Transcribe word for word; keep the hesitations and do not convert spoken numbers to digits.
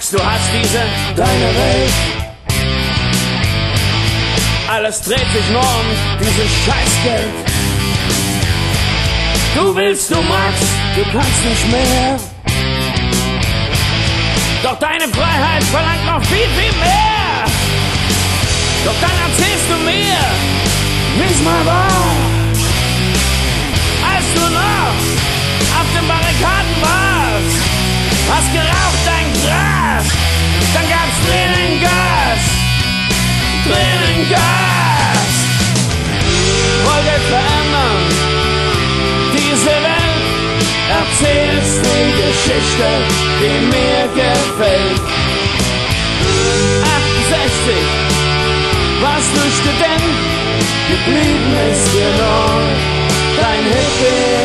sagst, du hast diese deine Welt. Alles dreht sich nur um dieses Scheißgeld. Du willst, du magst, du kannst nicht mehr. Doch deine Freiheit verlangt noch viel, viel mehr. Doch dann erzählst du mir, wie's mal war, als du noch auf den Barrikaden warst. Hast geraucht dein Gras, dann gab's Tränengas, Tränengas. Wollt ihr verändern diese Welt? Erzählst die Geschichte, die mir gefällt. achtundsechzig warst du Student, geblieben ist dir nur dein Hippie.